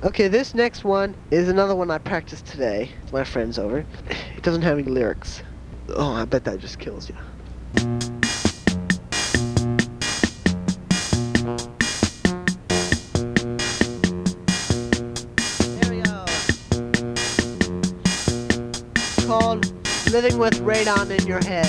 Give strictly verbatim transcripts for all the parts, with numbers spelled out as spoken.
Okay, this next one is another one I practiced today. My friend's over. It doesn't have any lyrics. Oh, I bet that just kills you. There we go. It's called Living with Radon in Your Head.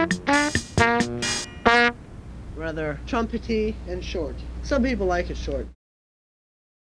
Rather trumpety and short. Some people like it short.